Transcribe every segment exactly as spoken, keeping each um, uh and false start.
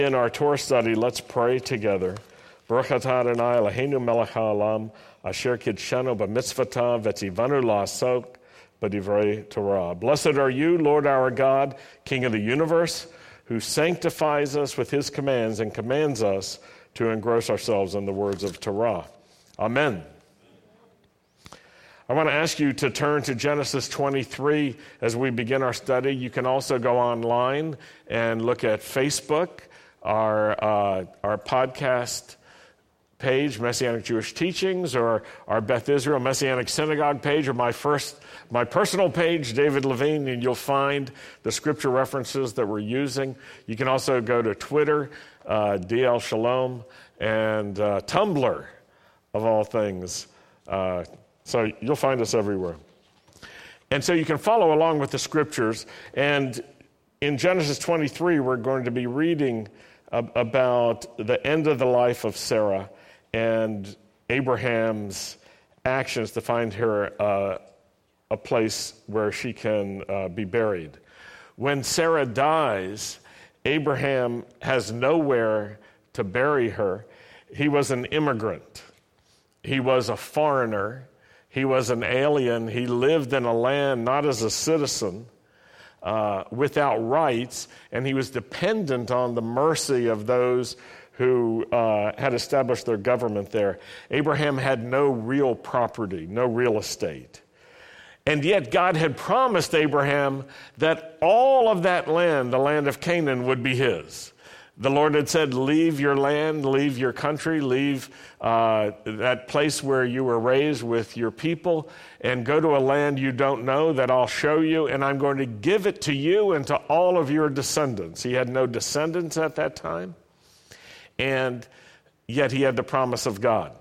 In our Torah study, let's pray together. Baruch atah Adonai Eloheinu melech haolam, asher kidshanu b'mitzvotav v'tzivanu la'asok b'divrei Torah. Blessed are you, Lord our God, King of the universe, who sanctifies us with his commands and commands us to engross ourselves in the words of Torah. Amen. I want to ask you to turn to Genesis twenty-three as we begin our study. You can also go online and look at Facebook, our uh, our podcast page, Messianic Jewish Teachings, or our Beth Israel Messianic Synagogue page, or my first my personal page, David Levine, and you'll find the scripture references that we're using. You can also go to Twitter, uh, D L Shalom, and uh, Tumblr, of all things. Uh, so you'll find us everywhere. And so you can follow along with the scriptures. And in Genesis twenty-three, we're going to be reading about the end of the life of Sarah and Abraham's actions to find her uh, a place where she can uh, be buried. When Sarah dies, Abraham has nowhere to bury her. He was an immigrant. He was a foreigner. He was an alien. He lived in a land not as a citizen, Uh, without rights, and he was dependent on the mercy of those who uh, had established their government there. Abraham had no real property, no real estate. And yet God had promised Abraham that all of that land, the land of Canaan, would be his. The Lord had said, leave your land, leave your country, leave uh, that place where you were raised with your people, and go to a land you don't know that I'll show you, and I'm going to give it to you and to all of your descendants. He had no descendants at that time, and yet he had the promise of God.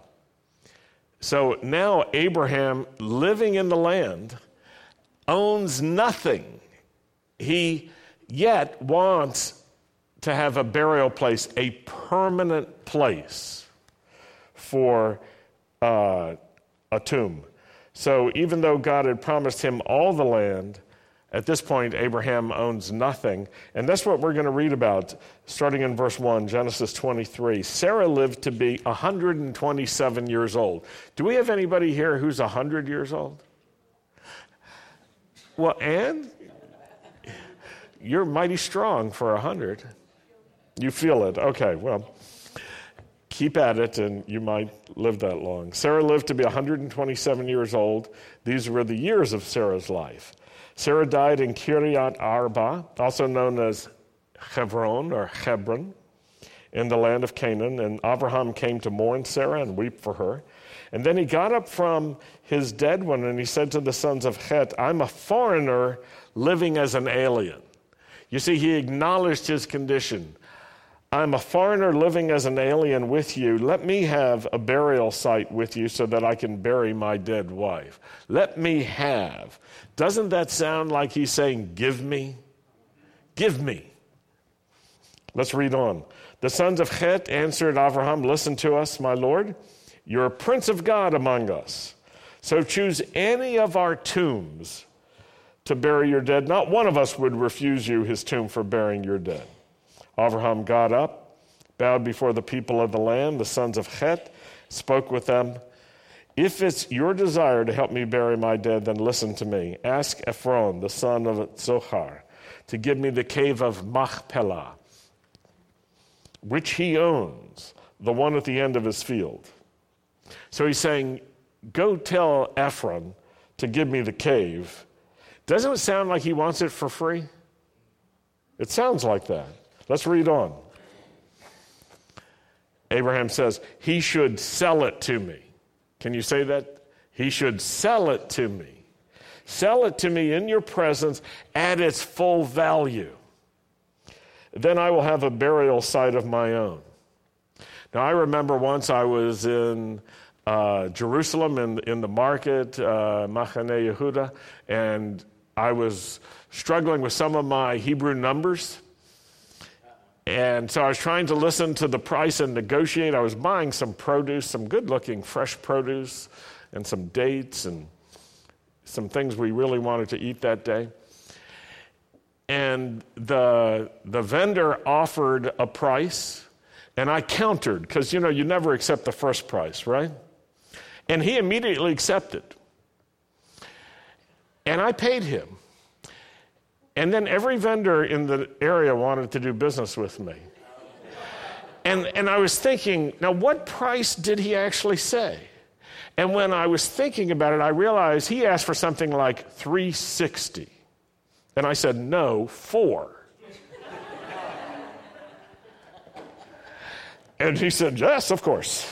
So now Abraham, living in the land, owns nothing. He yet wants to have a burial place, a permanent place for uh, a tomb. So even though God had promised him all the land, at this point Abraham owns nothing. And that's what we're going to read about starting in verse one, Genesis twenty-three. Sarah lived to be one hundred twenty-seven years old. Do we have anybody here who's one hundred years old? Well, Anne, you're mighty strong for one hundred. You feel it. Okay, well, keep at it and you might live that long. Sarah lived to be one hundred twenty-seven years old. These were the years of Sarah's life. Sarah died in Kiryat Arba, also known as Hebron or Hebron, in the land of Canaan. And Abraham came to mourn Sarah and weep for her. And then he got up from his dead one and he said to the sons of Het, I'm a foreigner living as an alien. You see, he acknowledged his condition. I'm a foreigner living as an alien with you. Let me have a burial site with you so that I can bury my dead wife. Let me have. Doesn't that sound like he's saying, give me? Give me. Let's read on. The sons of Het answered Abraham, listen to us, my Lord. You're a prince of God among us. So choose any of our tombs to bury your dead. Not one of us would refuse you his tomb for burying your dead. Abraham got up, bowed before the people of the land. The sons of Het spoke with them. If it's your desire to help me bury my dead, then listen to me. Ask Ephron, the son of Zohar, to give me the cave of Machpelah, which he owns, the one at the end of his field. So he's saying, go tell Ephron to give me the cave. Doesn't it sound like he wants it for free? It sounds like that. Let's read on. Abraham says, he should sell it to me. Can you say that? He should sell it to me. Sell it to me in your presence at its full value. Then I will have a burial site of my own. Now, I remember once I was in uh, Jerusalem in, in the market, uh, Machane Yehuda, and I was struggling with some of my Hebrew numbers. And so I was trying to listen to the price and negotiate. I was buying some produce, some good-looking fresh produce, and some dates and some things we really wanted to eat that day. and the, the vendor offered a price, and I countered, because, you know, you never accept the first price, right? And he immediately accepted. And I paid him. And then every vendor in the area wanted to do business with me. And, and I was thinking, now what price did he actually say? And when I was thinking about it, I realized he asked for something like three hundred sixty dollars. And I said, no, four. And he said, yes, of course.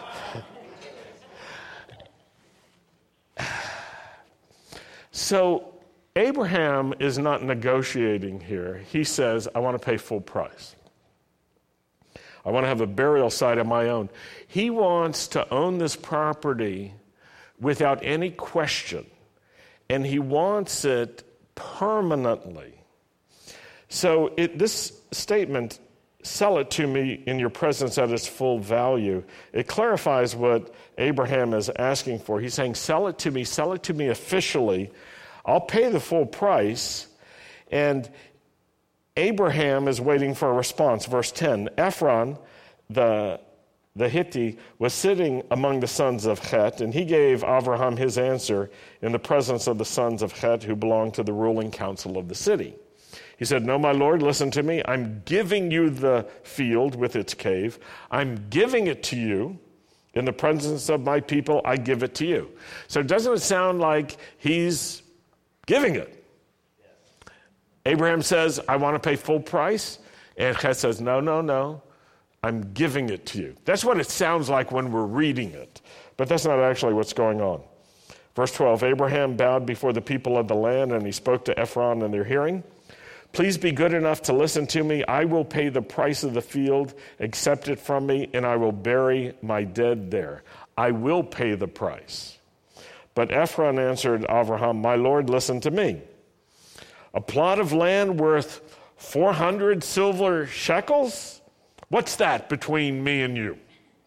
So Abraham is not negotiating here. He says, I want to pay full price. I want to have a burial site of my own. He wants to own this property without any question, and he wants it permanently. So it, this statement, sell it to me in your presence at its full value, it clarifies what Abraham is asking for. He's saying, sell it to me, sell it to me officially. I'll pay the full price. And Abraham is waiting for a response. Verse ten, Ephron, the, the Hittite, was sitting among the sons of Chet, and he gave Abraham his answer in the presence of the sons of Chet who belonged to the ruling council of the city. He said, no, my lord, listen to me. I'm giving you the field with its cave. I'm giving it to you. In the presence of my people, I give it to you. So doesn't it sound like he's giving it? Yes. Abraham says, I want to pay full price. And Chet says, no, no, no. I'm giving it to you. That's what it sounds like when we're reading it. But that's not actually what's going on. Verse twelve, Abraham bowed before the people of the land, and he spoke to Ephron in their hearing. Please be good enough to listen to me. I will pay the price of the field, accept it from me, and I will bury my dead there. I will pay the price. But Ephron answered Abraham, my lord, listen to me. A plot of land worth four hundred silver shekels? What's that between me and you?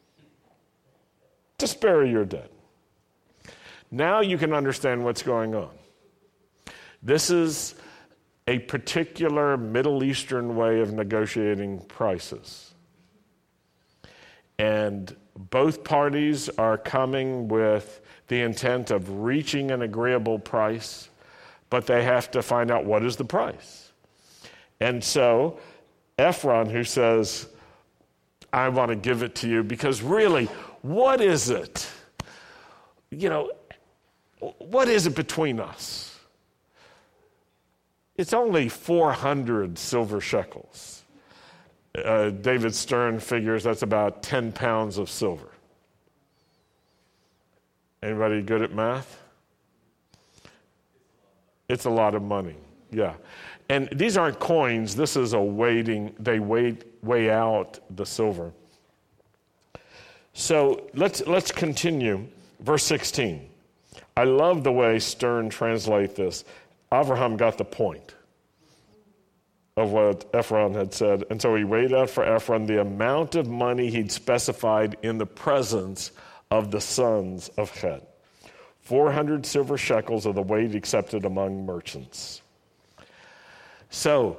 Just bury your dead. Now you can understand what's going on. This is a particular Middle Eastern way of negotiating prices. And both parties are coming with the intent of reaching an agreeable price, but they have to find out what is the price. And so Ephron, who says, I want to give it to you, because really, what is it? You know, what is it between us? It's only four hundred silver shekels. Uh, David Stern figures that's about ten pounds of silver. Anybody good at math? It's a lot of money, yeah. And these aren't coins. This is a weighting. They weigh, weigh out the silver. So let's let's continue. Verse sixteen. I love the way Stern translates this. Abraham got the point of what Ephron had said, and so he weighed out for Ephron the amount of money he'd specified in the presence of the sons of Chet. four hundred silver shekels of the weight accepted among merchants. So,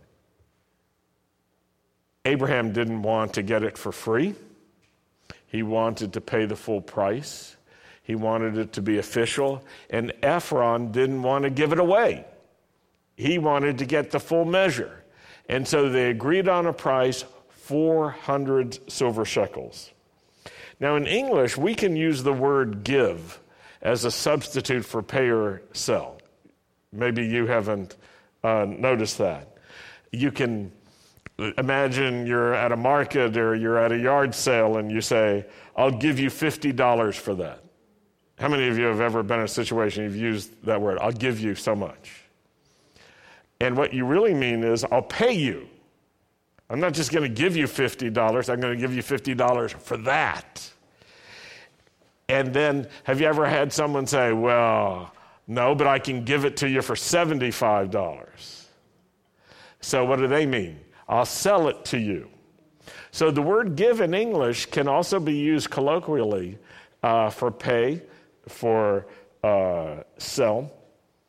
Abraham didn't want to get it for free. He wanted to pay the full price. He wanted it to be official. And Ephron didn't want to give it away. He wanted to get the full measure. And so they agreed on a price, four hundred silver shekels. Now in English, we can use the word give as a substitute for pay or sell. Maybe you haven't uh, noticed that. You can imagine you're at a market or you're at a yard sale and you say, I'll give you fifty dollars for that. How many of you have ever been in a situation you've used that word, I'll give you so much? And what you really mean is, I'll pay you. I'm not just going to give you fifty dollars, I'm going to give you fifty dollars for that. And then, have you ever had someone say, well, no, but I can give it to you for seventy-five dollars. So what do they mean? I'll sell it to you. So the word give in English can also be used colloquially uh, for pay, for uh, sell.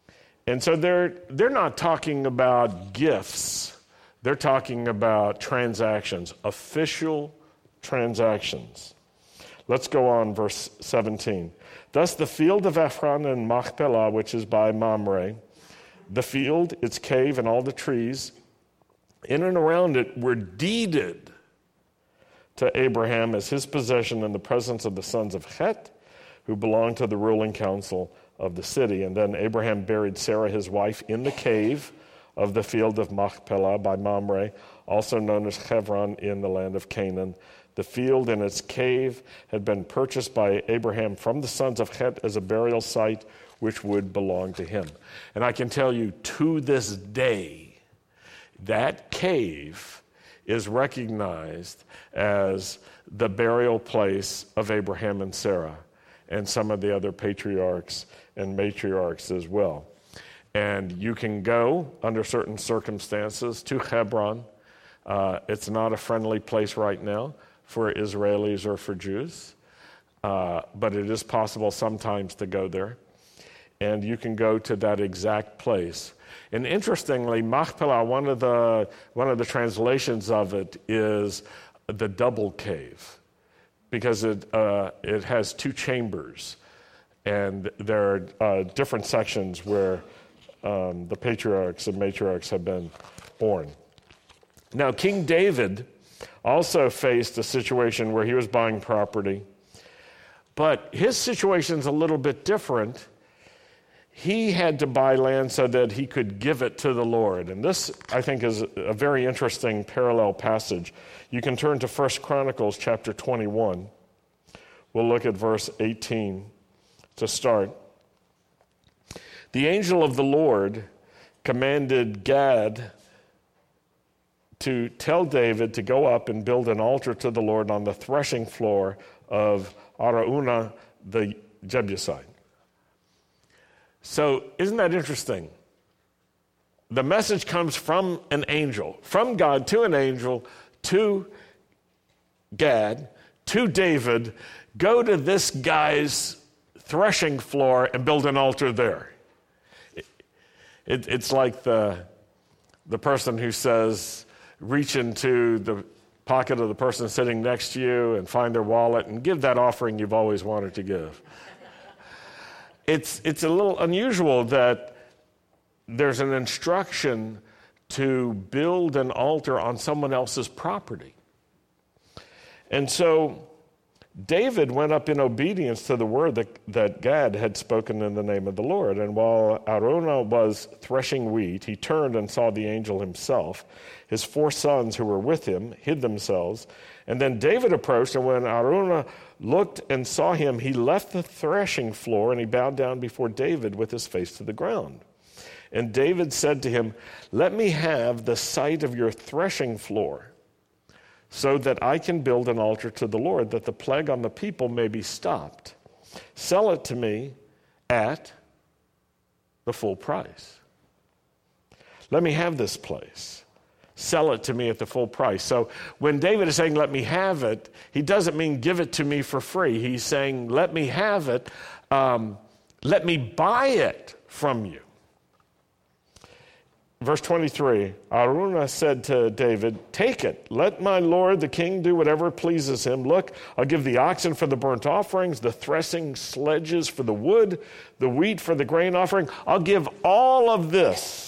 And so they're they're not talking about gifts. They're talking about transactions, official transactions. Let's go on, verse seventeen. Thus the field of Ephron and Machpelah, which is by Mamre, the field, its cave, and all the trees in and around it were deeded to Abraham as his possession in the presence of the sons of Het, who belonged to the ruling council of the city. And then Abraham buried Sarah, his wife, in the cave of the field of Machpelah by Mamre, also known as Hebron, in the land of Canaan. The field and its cave had been purchased by Abraham from the sons of Het as a burial site which would belong to him. And I can tell you, to this day, that cave is recognized as the burial place of Abraham and Sarah and some of the other patriarchs and matriarchs as well. And you can go, under certain circumstances, to Hebron. Uh, it's not a friendly place right now for Israelis or for Jews, uh, but it is possible sometimes to go there. And you can go to that exact place. And interestingly, Machpelah, one of the one of the translations of it is the double cave, because it uh, it has two chambers, and there are uh, different sections where um, the patriarchs and matriarchs have been born. Now, King David also faced a situation where he was buying property, but his situation's a little bit different. He had to buy land so that he could give it to the Lord. And this, I think, is a very interesting parallel passage. You can turn to First Chronicles chapter twenty-one. We'll look at verse eighteen to start. The angel of the Lord commanded Gad to tell David to go up and build an altar to the Lord on the threshing floor of Araunah the Jebusite. So isn't that interesting? The message comes from an angel, from God to an angel, to Gad, to David. Go to this guy's threshing floor and build an altar there. It, it, it's like the, the person who says, reach into the pocket of the person sitting next to you and find their wallet and give that offering you've always wanted to give. It's it's a little unusual that there's an instruction to build an altar on someone else's property. And so David went up in obedience to the word that, that Gad had spoken in the name of the Lord. And while Araunah was threshing wheat, he turned and saw the angel himself. His four sons who were with him hid themselves. And then David approached, and when Araunah looked and saw him, he left the threshing floor, and he bowed down before David with his face to the ground. And David said to him, let me have the site of your threshing floor, so that I can build an altar to the Lord, that the plague on the people may be stopped. Sell it to me at the full price. Let me have this place. Sell it to me at the full price. So when David is saying, let me have it, he doesn't mean give it to me for free. He's saying, let me have it. Um, let me buy it from you. Verse twenty-three, Araunah said to David, take it. Let my lord the king do whatever pleases him. Look, I'll give the oxen for the burnt offerings, the threshing sledges for the wood, the wheat for the grain offering. I'll give all of this.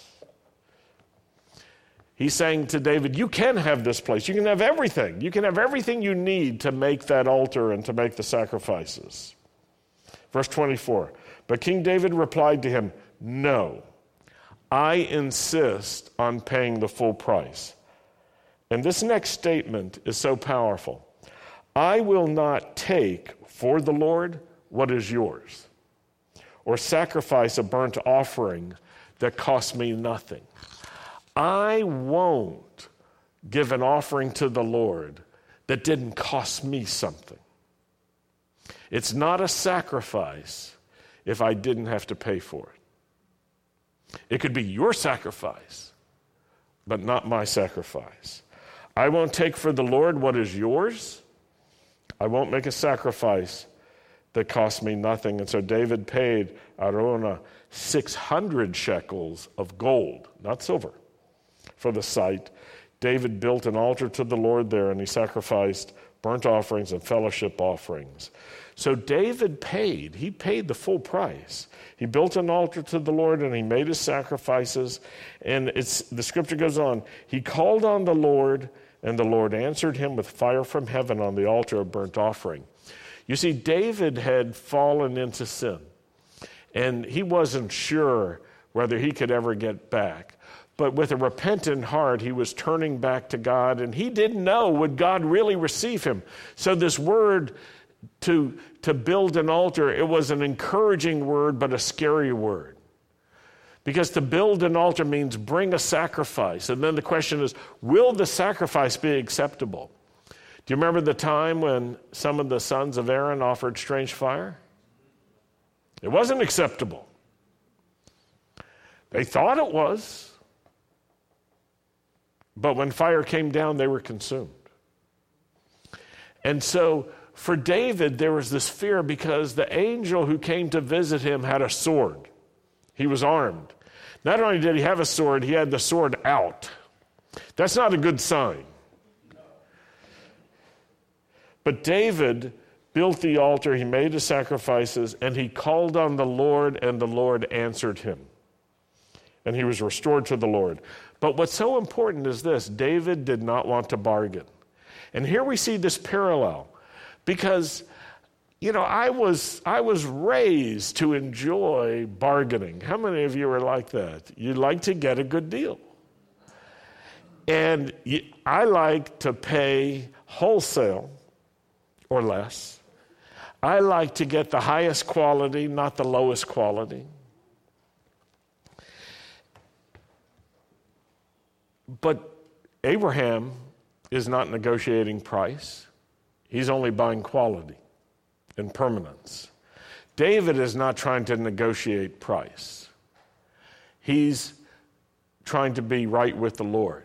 He's saying to David, you can have this place. You can have everything. You can have everything you need to make that altar and to make the sacrifices. Verse twenty-four, but King David replied to him, no, I insist on paying the full price. And this next statement is so powerful. I will not take for the Lord what is yours, or sacrifice a burnt offering that costs me nothing. I won't give an offering to the Lord that didn't cost me something. It's not a sacrifice if I didn't have to pay for it. It could be your sacrifice, but not my sacrifice. I won't take for the Lord what is yours. I won't make a sacrifice that cost me nothing. And so David paid Araunah six hundred shekels of gold, not silver, for the site. David built an altar to the Lord there, and he sacrificed burnt offerings and fellowship offerings. So David paid. He paid the full price. He built an altar to the Lord, and he made his sacrifices. And it's the scripture goes on. He called on the Lord, and the Lord answered him with fire from heaven on the altar of burnt offering. You see, David had fallen into sin, and he wasn't sure whether he could ever get back. But with a repentant heart, he was turning back to God, and he didn't know, would God really receive him? So this word to, to build an altar, it was an encouraging word, but a scary word. Because to build an altar means bring a sacrifice. And then the question is, will the sacrifice be acceptable? Do you remember the time when some of the sons of Aaron offered strange fire? It wasn't acceptable. They thought it was. But when fire came down, they were consumed. And so for David, there was this fear because the angel who came to visit him had a sword. He was armed. Not only did he have a sword, he had the sword out. That's not a good sign. But David built the altar, he made his sacrifices, and he called on the Lord, and the Lord answered him. And he was restored to the Lord. But what's so important is this: David did not want to bargain. And here we see this parallel. Because, you know, I was I was raised to enjoy bargaining. How many of you are like that? You like to get a good deal. And I like to pay wholesale or less. I like to get the highest quality, not the lowest quality. But Abraham is not negotiating price. He's only buying quality and permanence. David is not trying to negotiate price. He's trying to be right with the Lord.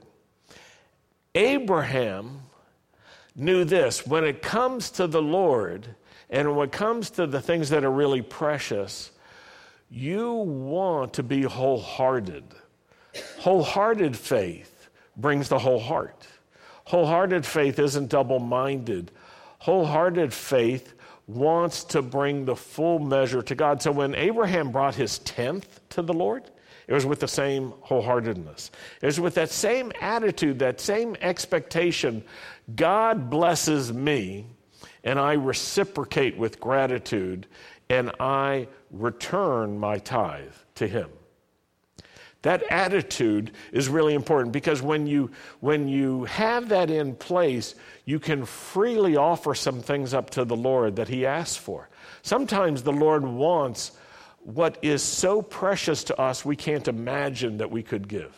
Abraham knew this: when it comes to the Lord and when it comes to the things that are really precious, you want to be wholehearted. Wholehearted faith brings the whole heart. Wholehearted faith isn't double-minded. Wholehearted faith wants to bring the full measure to God. So when Abraham brought his tenth to the Lord, it was with the same wholeheartedness. It was with that same attitude, that same expectation. God blesses me, and I reciprocate with gratitude, and I return my tithe to him. That attitude is really important, because when you when you have that in place, you can freely offer some things up to the Lord that he asks for. Sometimes the Lord wants what is so precious to us we can't imagine that we could give.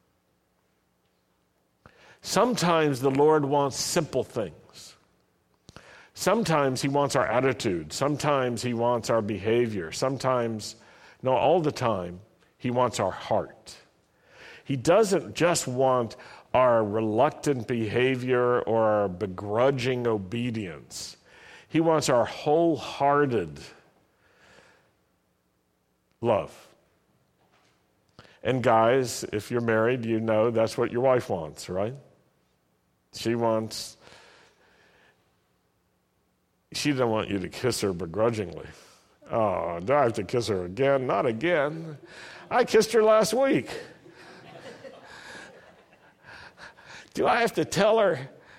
Sometimes the Lord wants simple things. Sometimes he wants our attitude. Sometimes he wants our behavior. Sometimes, no, all the time, he wants our heart. He doesn't just want our reluctant behavior or our begrudging obedience. He wants our wholehearted love. And guys, if you're married, you know that's what your wife wants, right? She wants, she doesn't want you to kiss her begrudgingly. Oh, do I have to kiss her again? Not again. I kissed her last week. Do I have to tell her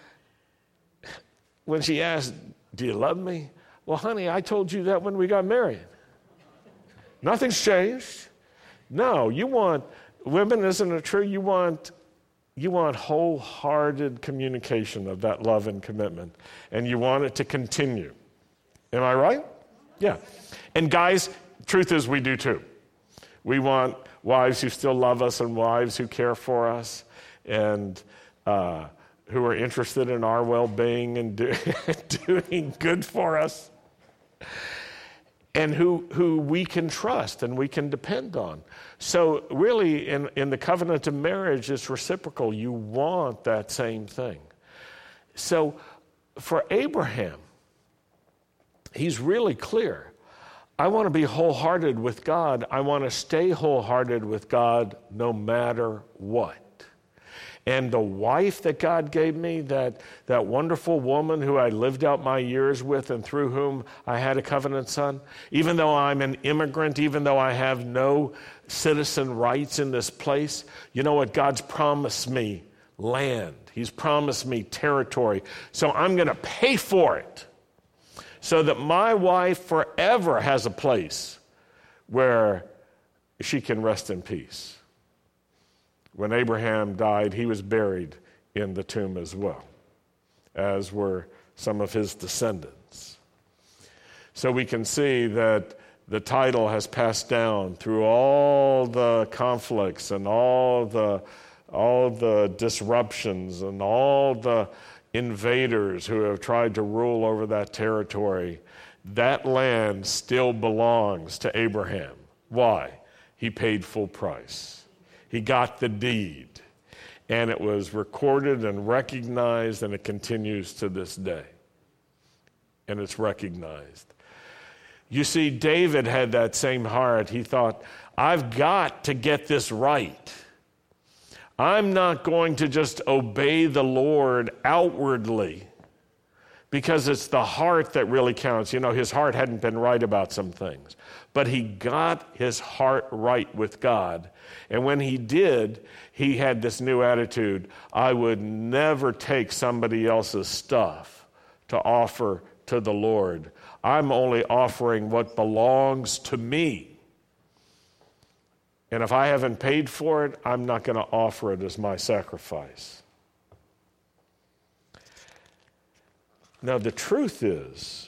when she asks, do you love me? Well, honey, I told you that when we got married. Nothing's changed. No, you want, women, isn't it true? You want, you want wholehearted communication of that love and commitment, and you want it to continue. Am I right? Yeah. And guys, truth is we do too. We want wives who still love us and wives who care for us and uh, who are interested in our well-being and do, doing good for us, and who who we can trust and we can depend on. So really, in, in the covenant of marriage, it's reciprocal. You want that same thing. So for Abraham, he's really clear. I want to be wholehearted with God. I want to stay wholehearted with God no matter what. And the wife that God gave me, that, that wonderful woman who I lived out my years with and through whom I had a covenant son, even though I'm an immigrant, even though I have no citizen rights in this place, you know what? God's promised me land. He's promised me territory. So I'm going to pay for it so that my wife forever has a place where she can rest in peace. When Abraham died, he was buried in the tomb as well, as were some of his descendants. So we can see that the title has passed down through all the conflicts and all the, all the disruptions and all the invaders who have tried to rule over that territory. That land still belongs to Abraham. Why? He paid full price. He got the deed, and it was recorded and recognized, and it continues to this day. And it's recognized. You see, David had that same heart. He thought, I've got to get this right. I'm not going to just obey the Lord outwardly, because it's the heart that really counts. You know, his heart hadn't been right about some things, but he got his heart right with God. And when he did, he had this new attitude. I would never take somebody else's stuff to offer to the Lord. I'm only offering what belongs to me. And if I haven't paid for it, I'm not going to offer it as my sacrifice. Now, the truth is,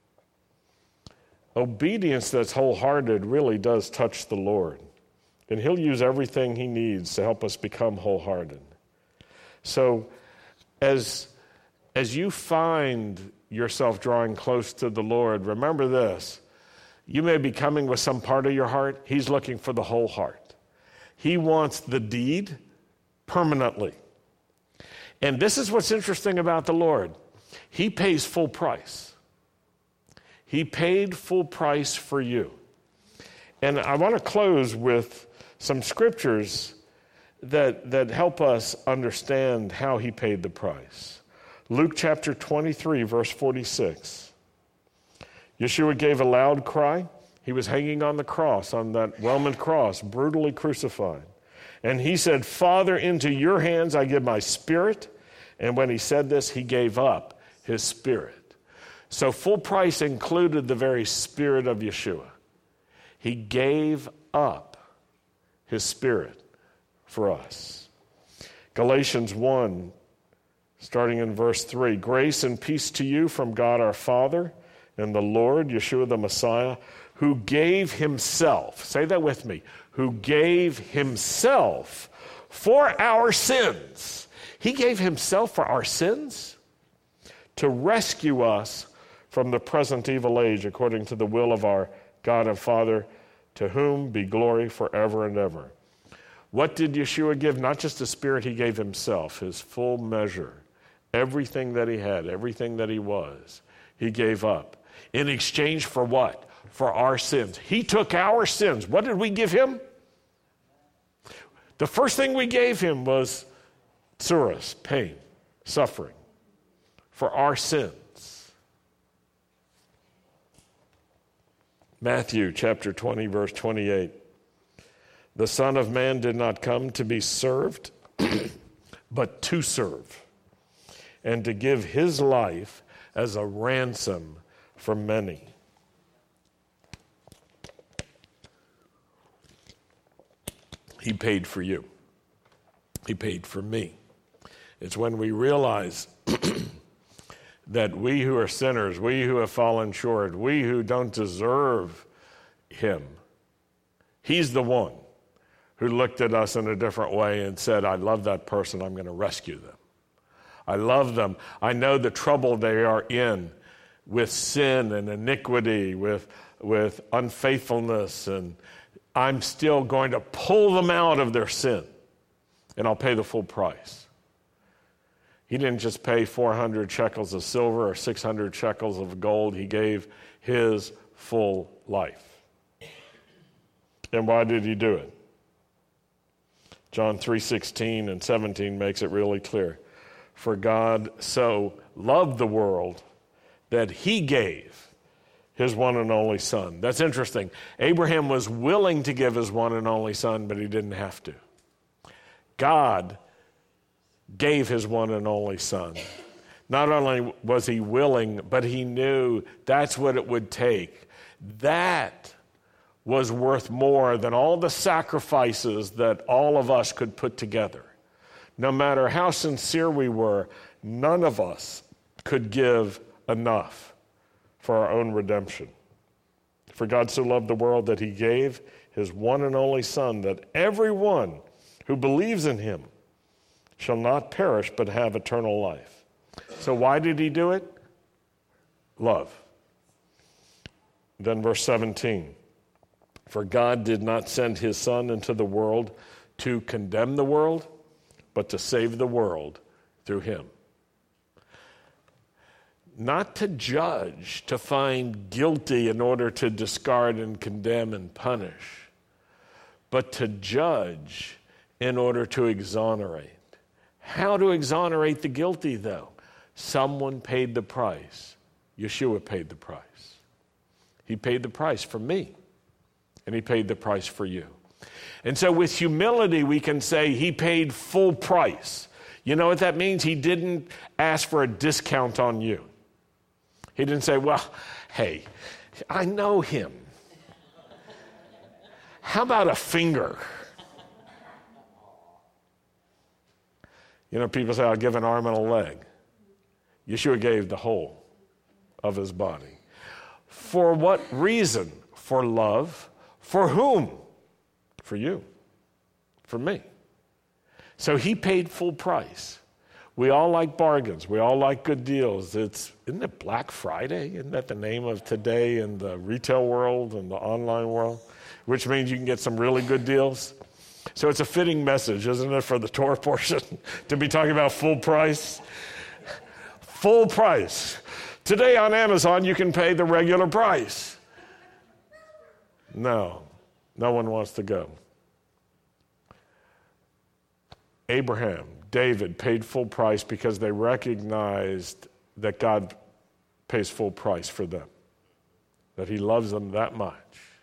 obedience that's wholehearted really does touch the Lord. And he'll use everything he needs to help us become wholehearted. So as, as you find yourself drawing close to the Lord, remember this. You may be coming with some part of your heart. He's looking for the whole heart. He wants the deed permanently. And this is what's interesting about the Lord. He pays full price. He paid full price for you. And I want to close with some scriptures that, that help us understand how he paid the price. Luke chapter twenty-three, verse forty-six. Yeshua gave a loud cry. He was hanging on the cross, on that Roman cross, brutally crucified. And he said, Father, into your hands I give my spirit. And when he said this, he gave up his spirit. So full price included the very spirit of Yeshua. He gave up his spirit for us. Galatians one, starting in verse three. Grace and peace to you from God our Father and the Lord, Yeshua the Messiah, who gave himself, say that with me, who gave himself for our sins. He gave himself for our sins to rescue us from the present evil age, according to the will of our God and Father, to whom be glory forever and ever. What did Yeshua give? Not just the Spirit, he gave himself, his full measure. Everything that he had, everything that he was, he gave up. In exchange for what? For our sins. He took our sins. What did we give him? The first thing we gave him was tsuras, pain, suffering, for our sins. Matthew chapter twenty, verse twenty-eight. The Son of Man did not come to be served, but to serve, and to give his life as a ransom for many. He paid for you. He paid for me. It's when we realize that we who are sinners, we who have fallen short, we who don't deserve him, he's the one who looked at us in a different way and said, I love that person, I'm going to rescue them. I love them. I know the trouble they are in with sin and iniquity, with, with unfaithfulness, and I'm still going to pull them out of their sin, and I'll pay the full price. He didn't just pay four hundred shekels of silver or six hundred shekels of gold. He gave his full life. And why did he do it? John three sixteen and seventeen makes it really clear. For God so loved the world that he gave his one and only son. That's interesting. Abraham was willing to give his one and only son, but he didn't have to. God gave his one and only son. Not only was he willing, but he knew that's what it would take. That was worth more than all the sacrifices that all of us could put together. No matter how sincere we were, none of us could give enough for our own redemption. For God so loved the world that he gave his one and only son, that everyone who believes in him shall not perish but have eternal life. So why did he do it? Love. Then verse seventeen. For God did not send his son into the world to condemn the world, but to save the world through him. Not to judge, to find guilty in order to discard and condemn and punish, but to judge in order to exonerate. How to exonerate the guilty, though? Someone paid the price. Yeshua paid the price. He paid the price for me, and he paid the price for you. And so with humility, we can say he paid full price. You know what that means? He didn't ask for a discount on you. He didn't say, well, hey, I know him. How about a finger? You know, people say, I'll give an arm and a leg. Yeshua gave the whole of his body. For what reason? For love. For whom? For you. For me. So he paid full price. We all like bargains. We all like good deals. It's, isn't it Black Friday? Isn't that the name of today in the retail world and the online world? Which means you can get some really good deals. So it's a fitting message, isn't it, for the Torah portion to be talking about full price? Full price. Today on Amazon, you can pay the regular price. No, no one wants to go. Abraham, David paid full price because they recognized that God pays full price for them, that he loves them that much.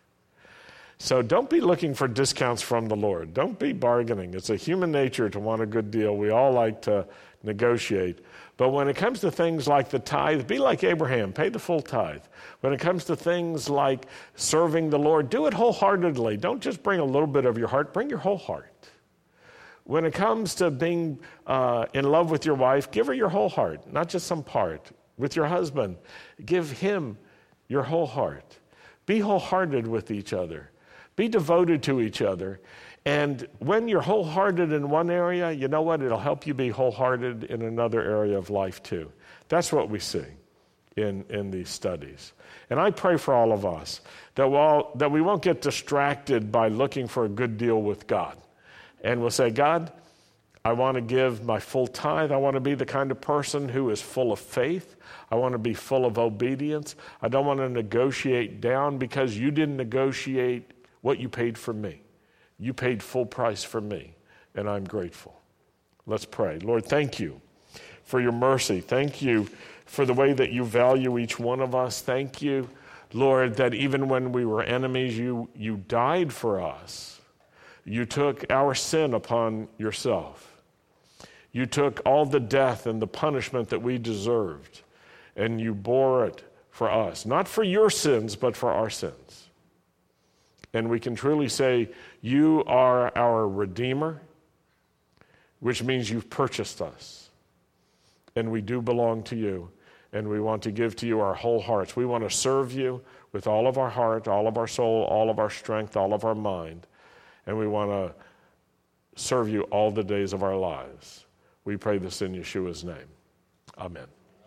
So don't be looking for discounts from the Lord. Don't be bargaining. It's a human nature to want a good deal. We all like to negotiate. But when it comes to things like the tithe, be like Abraham, pay the full tithe. When it comes to things like serving the Lord, do it wholeheartedly. Don't just bring a little bit of your heart, bring your whole heart. When it comes to being uh, in love with your wife, give her your whole heart, not just some part. With your husband, give him your whole heart. Be wholehearted with each other. Be devoted to each other. And when you're wholehearted in one area, you know what? It'll help you be wholehearted in another area of life too. That's what we see in, in these studies. And I pray for all of us that, we'll, that we won't get distracted by looking for a good deal with God. And we'll say, God, I want to give my full tithe. I want to be the kind of person who is full of faith. I want to be full of obedience. I don't want to negotiate down because you didn't negotiate what you paid for me. You paid full price for me, and I'm grateful. Let's pray. Lord, thank you for your mercy. Thank you for the way that you value each one of us. Thank you, Lord, that even when we were enemies, you, you died for us. You took our sin upon yourself. You took all the death and the punishment that we deserved, and you bore it for us. Not for your sins, but for our sins. And we can truly say, you are our Redeemer, which means you've purchased us. And we do belong to you, and we want to give to you our whole hearts. We want to serve you with all of our heart, all of our soul, all of our strength, all of our mind. And we want to serve you all the days of our lives. We pray this in Yeshua's name. Amen.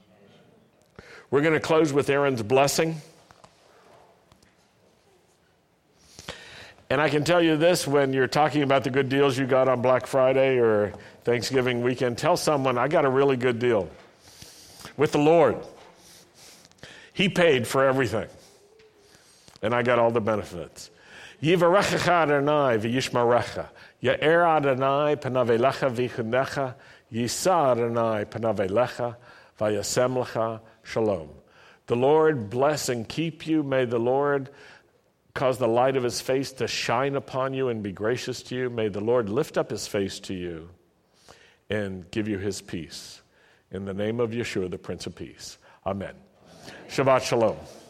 We're going to close with Aaron's blessing. And I can tell you this, when you're talking about the good deals you got on Black Friday or Thanksgiving weekend, tell someone, I got a really good deal with the Lord. He paid for everything, and I got all the benefits. Yivarechecha Adonai v'yishmarecha. Ya'er Adonai panav elecha v'yichunecha. Yisa Adonai panav elecha v'yasem lecha shalom. The Lord bless and keep you. May the Lord cause the light of his face to shine upon you and be gracious to you. May the Lord lift up his face to you and give you his peace. In the name of Yeshua, the Prince of Peace. Amen. Shabbat Shalom.